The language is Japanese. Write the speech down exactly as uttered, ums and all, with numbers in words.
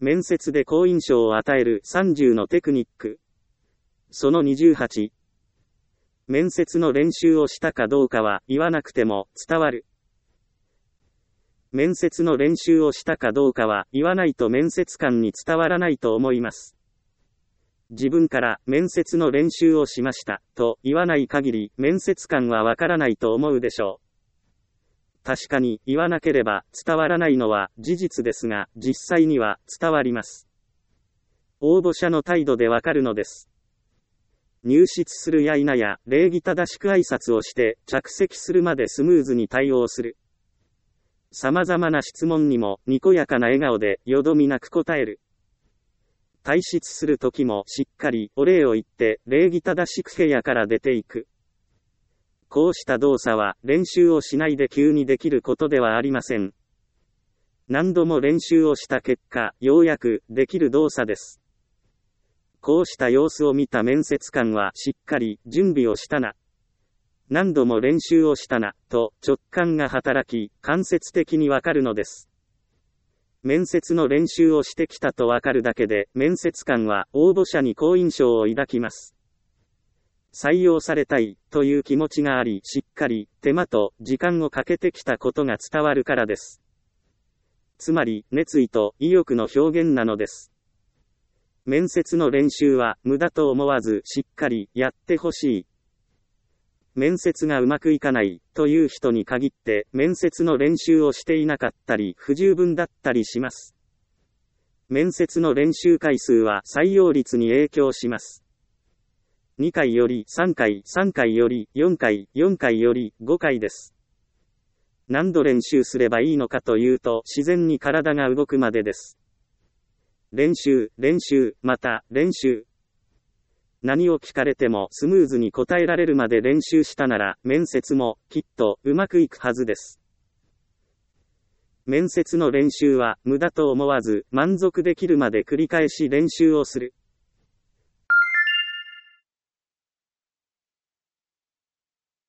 面接で好印象を与えるさんじゅうのテクニック。そのにじゅうはち。面接の練習をしたかどうかは言わなくても伝わる。面接の練習をしたかどうかは言わないと面接官に伝わらないと思います。自分から面接の練習をしましたと言わない限り面接官はわからないと思うでしょう。確かに言わなければ伝わらないのは事実ですが、実際には伝わります。応募者の態度でわかるのです。入室するや否や礼儀正しく挨拶をして着席するまでスムーズに対応する。様々な質問にもにこやかな笑顔でよどみなく答える。退室するときもしっかりお礼を言って礼儀正しく部屋から出ていく。こうした動作は練習をしないで急にできることではありません。何度も練習をした結果、ようやくできる動作です。こうした様子を見た面接官はしっかり準備をしたな。何度も練習をしたな、と直感が働き、間接的にわかるのです。面接の練習をしてきたとわかるだけで、面接官は応募者に好印象を抱きます。採用されたいという気持ちがあり、しっかり手間と時間をかけてきたことが伝わるからです。つまり、熱意と意欲の表現なのです。面接の練習は無駄と思わずしっかりやってほしい。面接がうまくいかないという人に限って面接の練習をしていなかったり不十分だったりします。面接の練習回数は採用率に影響します。にかいよりさんかい、さんかいよりよんかい、よんかいよりごかいです。何度練習すればいいのかというと、自然に体が動くまでです。練習、練習、また練習。何を聞かれてもスムーズに答えられるまで練習したなら、面接もきっとうまくいくはずです。面接の練習は無駄と思わず満足できるまで繰り返し練習をする。